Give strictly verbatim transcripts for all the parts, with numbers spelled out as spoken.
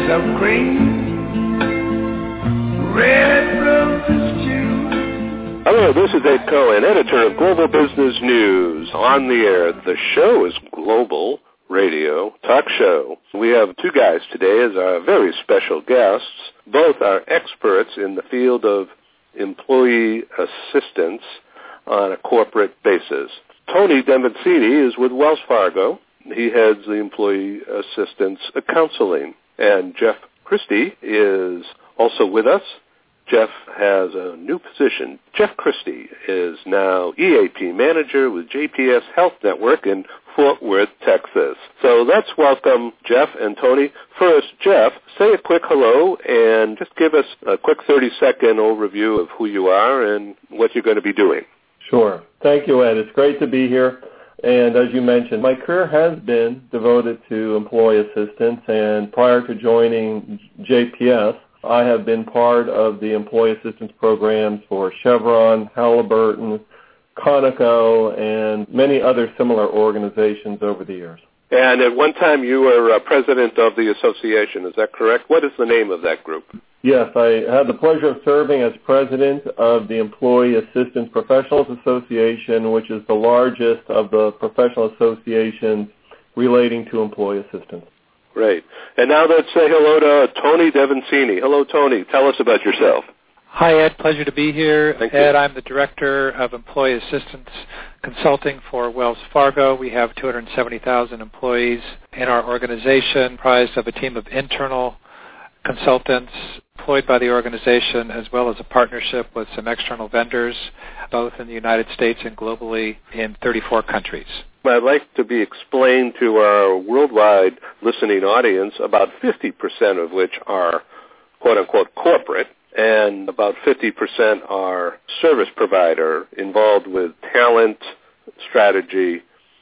of cream, red roses too. Hello, this is Ed Cohen, editor of Global Business News. On the air, the show is Global Radio Talk Show. We have two guys today as our very special guests. Both are experts in the field of employee assistance on a corporate basis. Tony Devancini is with Wells Fargo. He heads the Employee Assistance Counseling. And Jeff Christie is also with us. Jeff has a new position. Jeff Christie is now E A P manager with J P S Health Network in Fort Worth, Texas. So let's welcome Jeff and Tony. First, Jeff, say a quick hello and just give us a quick thirty-second overview of who you are and what you're going to be doing. Sure. Thank you, Ed. It's great to be here. And as you mentioned, my career has been devoted to employee assistance, and prior to joining J P S, I have been part of the employee assistance programs for Chevron, Halliburton, Conoco, and many other similar organizations over the years. And at one time you were uh, president of the association, is that correct? What is the name of that group? Yes, I had the pleasure of serving as president of the Employee Assistance Professionals Association, which is the largest of the professional associations relating to employee assistance. Great. And now let's say hello to Tony Devancini. Hello, Tony. Tell us about yourself. Hi, Ed. Pleasure to be here. Thank Ed, you. I'm the Director of Employee Assistance Consulting for Wells Fargo. We have two hundred seventy thousand employees in our organization, comprised of a team of internal consultants employed by the organization, as well as a partnership with some external vendors, both in the United States and globally in thirty-four countries. I'd like to be explained to our worldwide listening audience, about fifty percent of which are quote-unquote corporate, and about fifty percent are service provider involved with talent, strategy,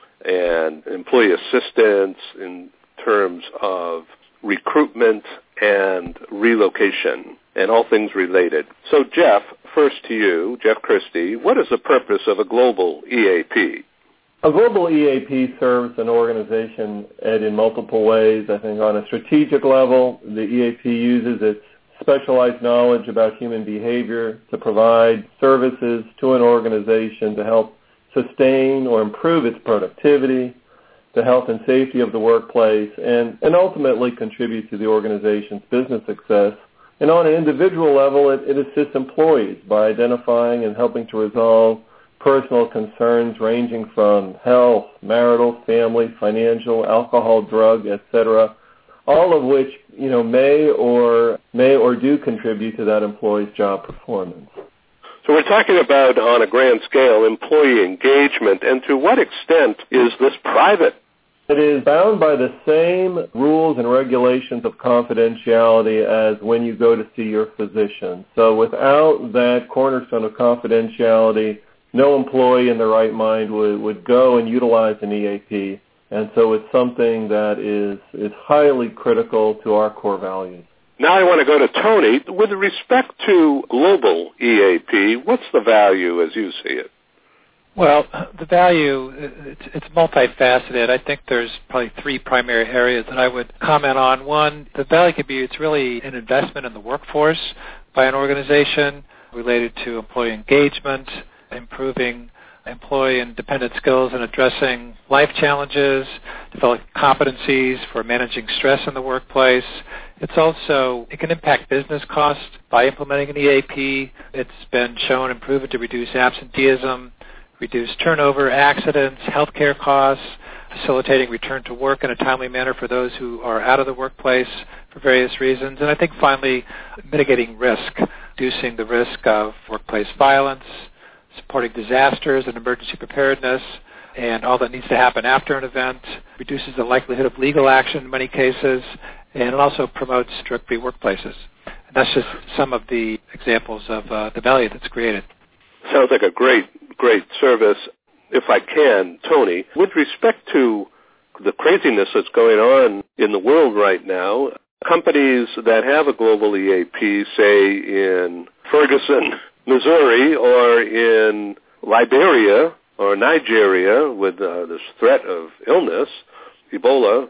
and employee assistance in terms of recruitment and relocation, and all things related. So, Jeff, first to you, Jeff Christie, what is the purpose of a global E A P? A global E A P serves an organization, Ed, in multiple ways. I think on a strategic level, the E A P uses its specialized knowledge about human behavior to provide services to an organization to help sustain or improve its productivity, the health and safety of the workplace, and, and ultimately contribute to the organization's business success. And on an individual level, it, it assists employees by identifying and helping to resolve personal concerns ranging from health, marital, family, financial, alcohol, drug, et cetera, all of which, you know, may or may or do contribute to that employee's job performance. So we're talking about, on a grand scale, employee engagement, and to what extent is this private? It is bound by the same rules and regulations of confidentiality as when you go to see your physician. So without that cornerstone of confidentiality, no employee in their right mind would, would go and utilize an E A P. And so it's something that is, is highly critical to our core values. Now I want to go to Tony. With respect to global E A P, what's the value as you see it? Well, the value, it's, it's multifaceted. I think there's probably three primary areas that I would comment on. One, the value could be it's really an investment in the workforce by an organization related to employee engagement, improving employee and dependent skills and addressing life challenges, developing competencies for managing stress in the workplace. It's also, it can impact business costs by implementing an E A P. It's been shown and proven to reduce absenteeism, reduce turnover, accidents, healthcare costs, facilitating return to work in a timely manner for those who are out of the workplace for various reasons. And I think finally, mitigating risk, reducing the risk of workplace violence, supporting disasters and emergency preparedness, and all that needs to happen after an event, reduces the likelihood of legal action in many cases, and it also promotes drug-free workplaces. And that's just some of the examples of uh, the value that's created. Sounds like a great, great service. If I can, Tony, with respect to the craziness that's going on in the world right now, companies that have a global E A P, say in Ferguson, Missouri, or in Liberia or Nigeria with uh, this threat of illness, Ebola,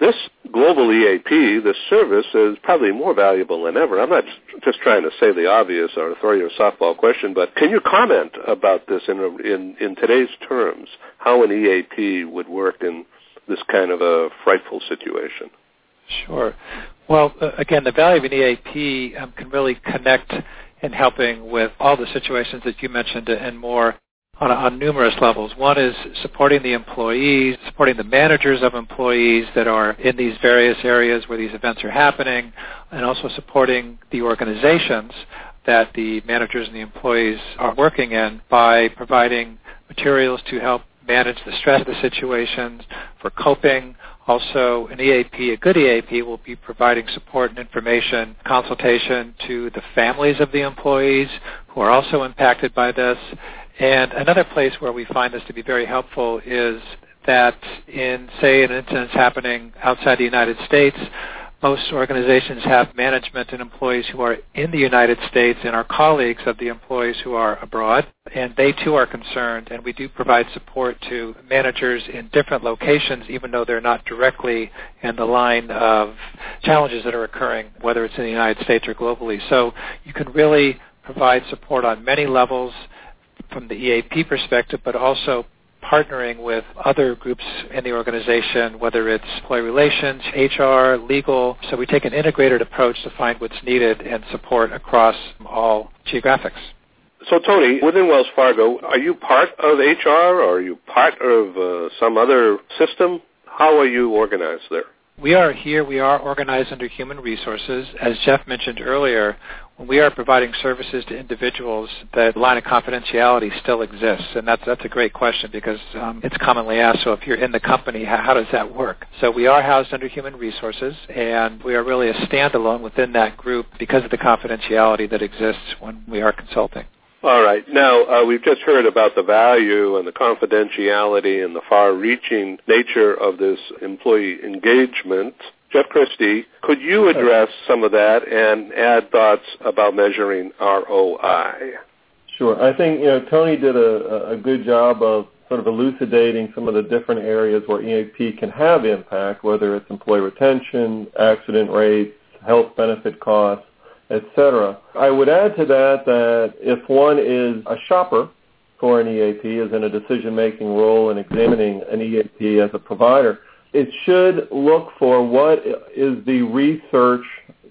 this global E A P, this service, is probably more valuable than ever. I'm not just trying to say the obvious or throw you a softball question, but can you comment about this in, in, in today's terms, how an E A P would work in this kind of a frightful situation? Sure. Well, uh, again, the value of an E A P um, can really connect in helping with all the situations that you mentioned and more on, on numerous levels. One is supporting the employees, supporting the managers of employees that are in these various areas where these events are happening, and also supporting the organizations that the managers and the employees are working in by providing materials to help manage the stress of the situations, for coping. Also, an E A P, a good E A P, will be providing support and information, consultation to the families of the employees who are also impacted by this. And another place where we find this to be very helpful is that in, say, an incident happening outside the United States, most organizations have management and employees who are in the United States and are colleagues of the employees who are abroad, and they too are concerned, and we do provide support to managers in different locations, even though they're not directly in the line of challenges that are occurring, whether it's in the United States or globally. So you can really provide support on many levels from the E A P perspective, but also partnering with other groups in the organization, whether it's employee relations, H R, legal. So we take an integrated approach to find what's needed and support across all geographics. So, Tony, within Wells Fargo, are you part of H R or are you part of uh, some other system? How are you organized there? We are here, we are organized under human resources. As Jeff mentioned earlier, when we are providing services to individuals, the line of confidentiality still exists. And that's that's a great question because um, it's commonly asked, so if you're in the company, how, how does that work? So we are housed under human resources, and we are really a standalone within that group because of the confidentiality that exists when we are consulting. All right. Now, uh, we've just heard about the value and the confidentiality and the far-reaching nature of this employee engagement. Jeff Christie, could you address some of that and add thoughts about measuring R O I? Sure. I think, you know, Tony did a, a good job of sort of elucidating some of the different areas where E A P can have impact, whether it's employee retention, accident rates, health benefit costs, et cetera. I would add to that that if one is a shopper for an E A P, is in a decision-making role in examining an E A P as a provider, it should look for what is the research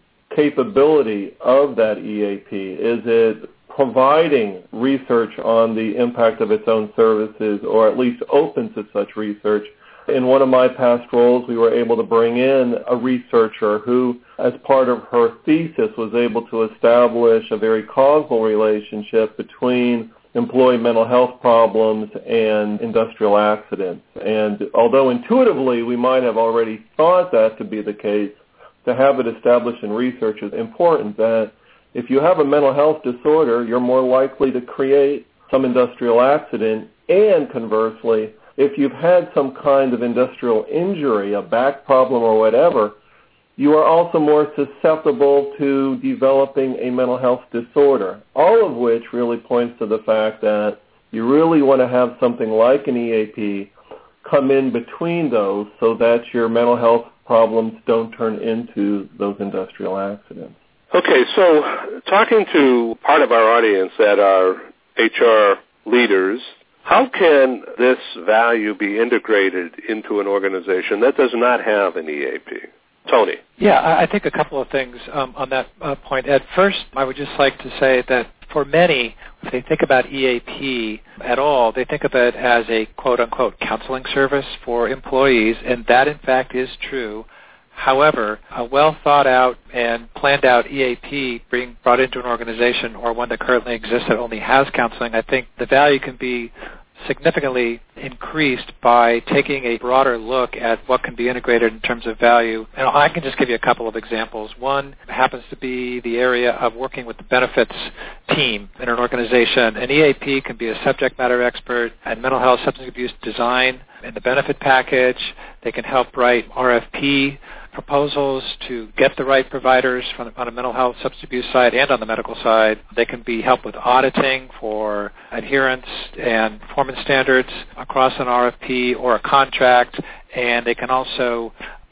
capability of that E A P. Is it providing research on the impact of its own services, or at least open to such research? In one of my past roles, we were able to bring in a researcher who, as part of her thesis, was able to establish a very causal relationship between employee mental health problems and industrial accidents. And although intuitively we might have already thought that to be the case, to have it established in research is important, that if you have a mental health disorder, you're more likely to create some industrial accident, and conversely, if you've had some kind of industrial injury, a back problem or whatever, you are also more susceptible to developing a mental health disorder, all of which really points to the fact that you really want to have something like an E A P come in between those so that your mental health problems don't turn into those industrial accidents. Okay, so talking to part of our audience that are H R leaders, how can this value be integrated into an organization that does not have an E A P? Tony. Yeah, I think a couple of things um, on that uh, point. At first, I would just like to say that for many, if they think about E A P at all, they think of it as a quote-unquote counseling service for employees, and that, in fact, is true. However, a well-thought-out and planned-out E A P being brought into an organization or one that currently exists that only has counseling, I think the value can be significantly increased by taking a broader look at what can be integrated in terms of value. And I can just give you a couple of examples. One happens to be the area of working with the benefits team in an organization. An E A P can be a subject matter expert in mental health substance abuse design in the benefit package. They can help write R F P proposals to get the right providers from on a mental health substance abuse side and on the medical side. They can be help with auditing for adherence and performance standards across an R F P or a contract, and they can also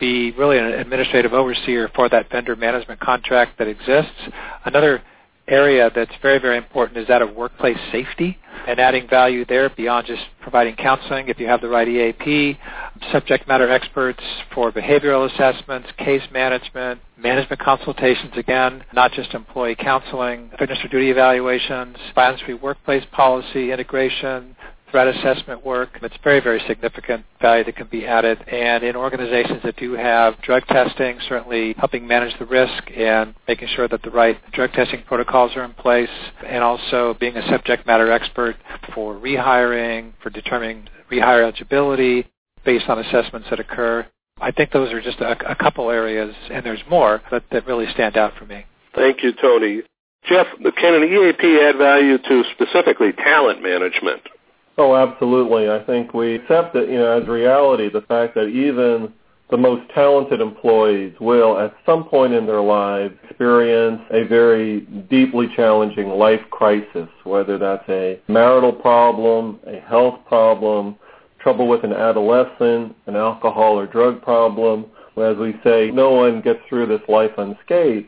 be really an administrative overseer for that vendor management contract that exists. Another area that's very, very important is that of workplace safety and adding value there beyond just providing counseling. If you have the right E A P, subject matter experts for behavioral assessments, case management, management consultations, again, not just employee counseling, fitness for duty evaluations, violence-free workplace policy integration, threat assessment work. It's very, very significant value that can be added. And in organizations that do have drug testing, certainly helping manage the risk and making sure that the right drug testing protocols are in place, and also being a subject matter expert for rehiring, for determining rehire eligibility based on assessments that occur. I think those are just a, a couple areas, and there's more, but that really stand out for me. Thank you, Tony. Jeff, can an E A P add value to specifically talent management? Oh, absolutely. I think we accept it, you know, as reality, the fact that even the most talented employees will, at some point in their lives, experience a very deeply challenging life crisis, whether that's a marital problem, a health problem, trouble with an adolescent, an alcohol or drug problem. As we say, no one gets through this life unscathed.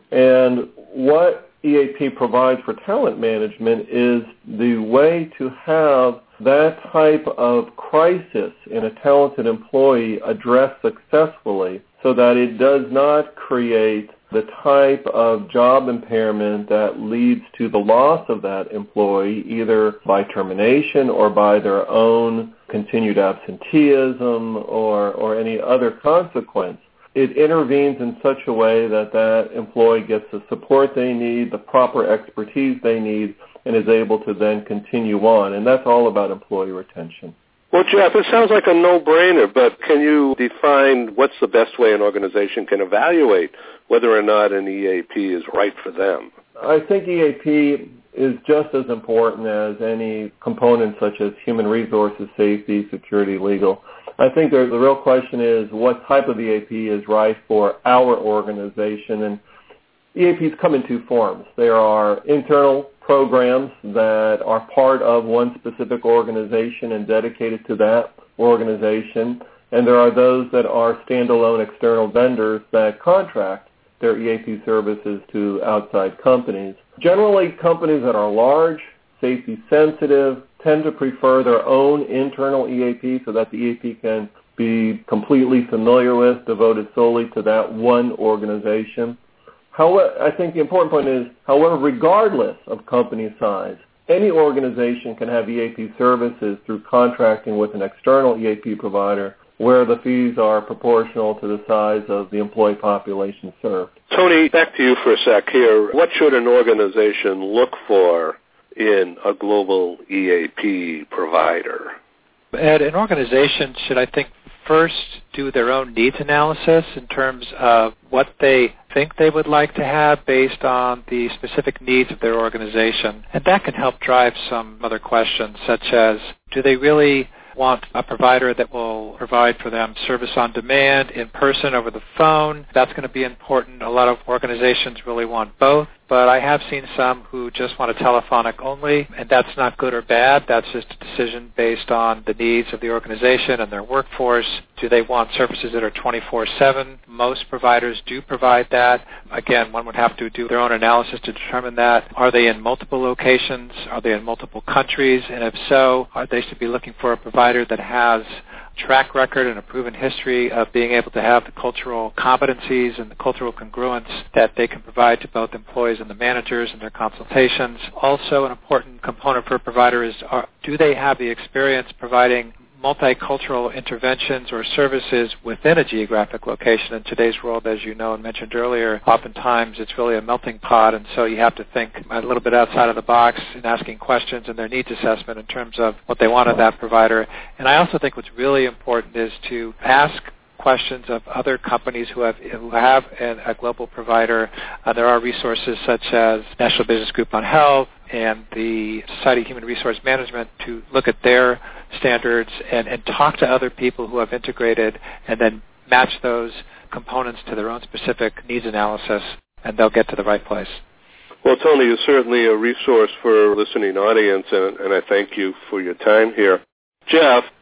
And what E A P provides for talent management is the way to have that type of crisis in a talented employee addressed successfully so that it does not create the type of job impairment that leads to the loss of that employee either by termination or by their own continued absenteeism or, or any other consequence. It intervenes in such a way that that employee gets the support they need, the proper expertise they need, and is able to then continue on. And that's all about employee retention. Well, Jeff, it sounds like a no-brainer, but can you define what's the best way an organization can evaluate whether or not an E A P is right for them? I think E A P is just as important as any component such as human resources, safety, security, legal. I think the, the real question is what type of E A P is right for our organization. And E A Ps come in two forms. There are internal programs that are part of one specific organization and dedicated to that organization. And there are those that are standalone external vendors that contract their E A P services to outside companies. Generally, companies that are large, safety sensitive, tend to prefer their own internal E A P so that the E A P can be completely familiar with, devoted solely to that one organization. However, I think the important point is, however, regardless of company size, any organization can have E A P services through contracting with an external E A P provider where the fees are proportional to the size of the employee population served. Tony, back to you for a sec here. What should an organization look for in a global E A P provider? Ed, an organization should, I think, first do their own needs analysis in terms of what they think they would like to have based on the specific needs of their organization. And that can help drive some other questions, such as, do they really want a provider that will provide for them service on demand, in person, over the phone? That's going to be important. A lot of organizations really want both, but I have seen some who just want a telephonic only, and that's not good or bad. That's just a decision based on the needs of the organization and their workforce. Do they want services that are twenty-four seven? Most providers do provide that. Again, one would have to do their own analysis to determine that. Are they in multiple locations? Are they in multiple countries? And if so, are they should be looking for a provider that has track record and a proven history of being able to have the cultural competencies and the cultural congruence that they can provide to both employees and the managers in their consultations. Also, an important component for a provider is, are, do they have the experience providing multicultural interventions or services within a geographic location? In today's world, as you know and mentioned earlier, oftentimes it's really a melting pot, and so you have to think a little bit outside of the box in asking questions and their needs assessment in terms of what they want of that provider. And I also think what's really important is to ask questions of other companies who have who have an, a global provider. Uh, there are resources such as National Business Group on Health and the Society of Human Resource Management to look at their standards and, and talk to other people who have integrated and then match those components to their own specific needs analysis, and they'll get to the right place. Well, Tony, you're certainly a resource for a listening audience, and, and I thank you for your time here. Jeff,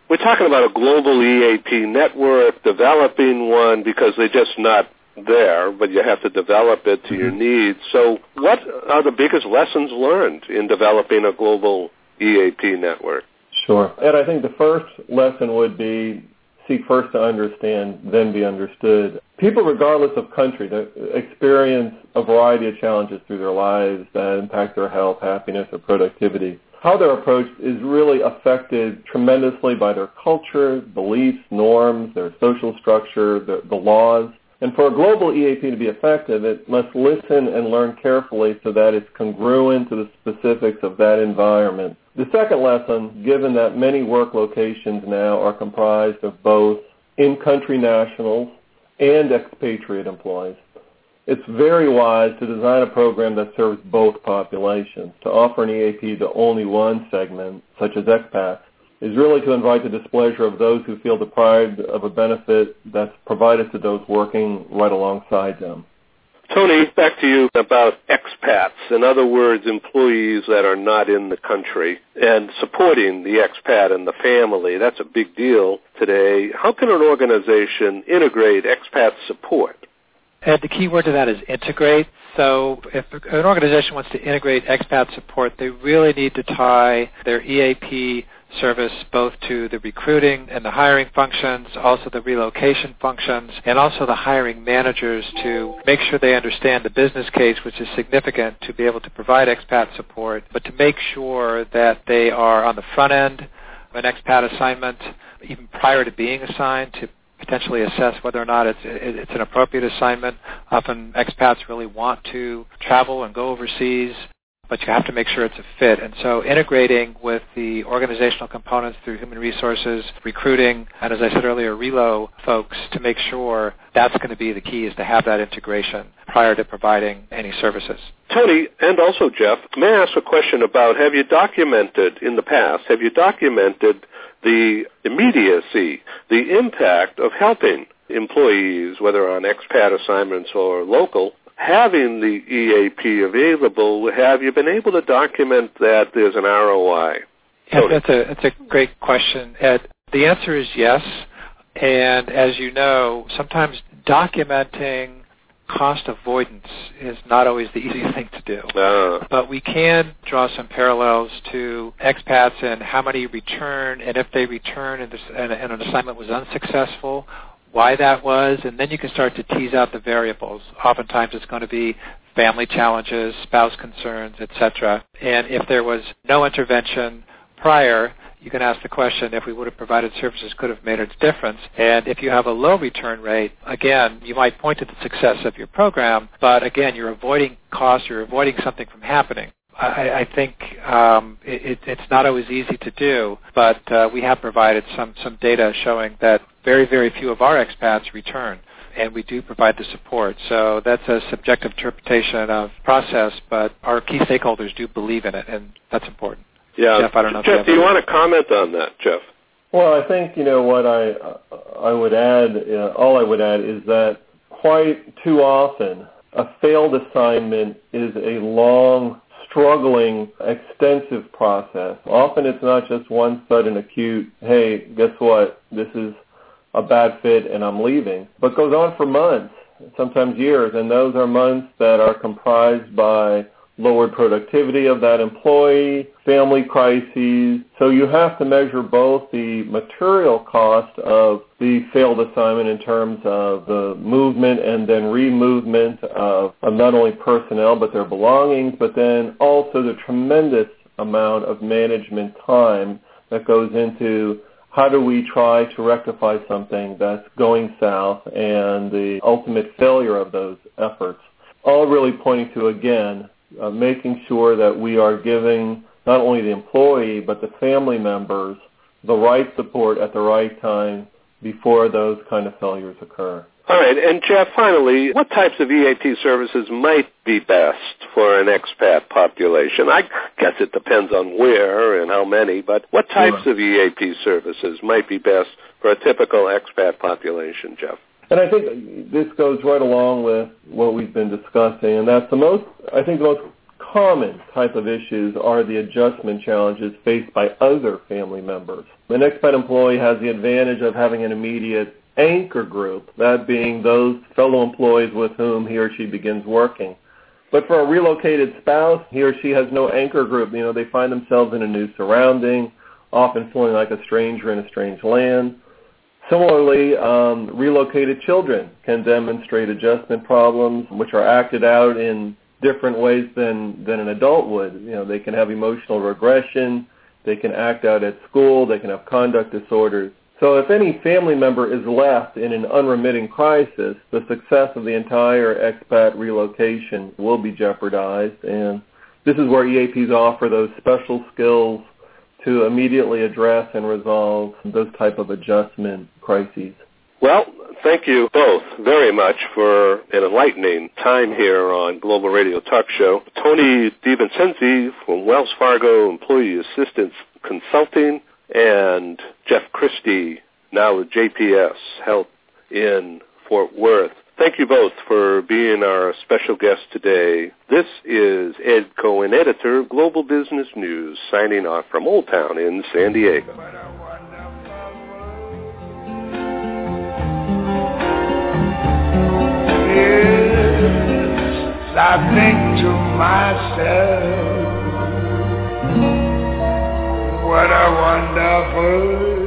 We're talking about a global E A P network, developing one because they're just not there, but you have to develop it to mm-hmm. your needs. So what are the biggest lessons learned in developing a global E A P network? Sure. And I think the first lesson would be seek first to understand, then be understood. People, regardless of country, experience a variety of challenges through their lives that impact their health, happiness, or productivity. How they're approached is really affected tremendously by their culture, beliefs, norms, their social structure, the, the laws. And for a global E A P to be effective, it must listen and learn carefully so that it's congruent to the specifics of that environment. The second lesson, given that many work locations now are comprised of both in-country nationals and expatriate employees, it's very wise to design a program that serves both populations. To offer an E A P to only one segment, such as expats, is really to invite the displeasure of those who feel deprived of a benefit that's provided to those working right alongside them. Tony, back to you about expats. In other words, employees that are not in the country and supporting the expat and the family. That's a big deal today. How can an organization integrate expat support? And the key word to that is integrate. So if an organization wants to integrate expat support, they really need to tie their E A P service both to the recruiting and the hiring functions, also the relocation functions, and also the hiring managers to make sure they understand the business case, which is significant to be able to provide expat support, but to make sure that they are on the front end of an expat assignment, even prior to being assigned, to potentially assess whether or not it's it's an appropriate assignment. Often expats really want to travel and go overseas, but you have to make sure it's a fit. And so integrating with the organizational components through human resources, recruiting, and as I said earlier, relo folks to make sure that's going to be the key, is to have that integration prior to providing any services. Tony, and also Jeff, may I ask a question about, have you documented in the past, have you documented the immediacy, the impact of helping employees, whether on expat assignments or local, having the E A P available? Have you been able to document that there's an R O I? Yeah, that's a that's a great question, Ed. The answer is yes. And as you know, sometimes documenting cost avoidance is not always the easiest thing to do. Uh. But we can draw some parallels to expats and how many return, and if they return and, this, and, and an assignment was unsuccessful, why that was, and then you can start to tease out the variables. Oftentimes it's going to be family challenges, spouse concerns, et cetera. And if there was no intervention prior, you can ask the question, if we would have provided services, could have made a difference. And if you have a low return rate, again, you might point to the success of your program, but again, you're avoiding costs, you're avoiding something from happening. I, I think um, it, it's not always easy to do, but uh, we have provided some, some data showing that very, very few of our expats return, and we do provide the support. So that's a subjective interpretation of process, but our key stakeholders do believe in it, and that's important. Yeah, Jeff, I don't know. Jeff, if do you want to comment on that, Jeff? Well, I think, you know, what I I would add, uh, all I would add is that quite too often a failed assignment is a long, struggling, extensive process. Often it's not just one sudden acute, hey, guess what, this is a bad fit and I'm leaving, but goes on for months, sometimes years, and those are months that are comprised by lowered productivity of that employee, family crises. So you have to measure both the material cost of the failed assignment in terms of the movement and then removement of, of not only personnel but their belongings, but then also the tremendous amount of management time that goes into how do we try to rectify something that's going south and the ultimate failure of those efforts. All really pointing to, again, Uh, making sure that we are giving not only the employee but the family members the right support at the right time before those kind of failures occur. All right, and Jeff, finally, what types of E A P services might be best for an expat population? I guess it depends on where and how many, but what types sure. of E A P services might be best for a typical expat population, Jeff? And I think this goes right along with what we've been discussing, and that's the most, I think the most common type of issues are the adjustment challenges faced by other family members. An expat employee has the advantage of having an immediate anchor group, that being those fellow employees with whom he or she begins working. But for a relocated spouse, he or she has no anchor group. You know, they find themselves in a new surrounding, often feeling like a stranger in a strange land. Similarly, um, relocated children can demonstrate adjustment problems, which are acted out in different ways than, than an adult would. You know, they can have emotional regression, they can act out at school, they can have conduct disorders. So if any family member is left in an unremitting crisis, the success of the entire expat relocation will be jeopardized, and this is where E A Ps offer those special skills to immediately address and resolve those type of adjustment crises. Well, thank you both very much for an enlightening time here on Global Radio Talk Show. Tony DiVincenzi from Wells Fargo Employee Assistance Consulting, and Jeff Christie, now with J P S Health in Fort Worth. Thank you both for being our special guest today. This is Ed Cohen, editor of Global Business News, signing off from Old Town in San Diego. Yes, I think to myself, what a wonderful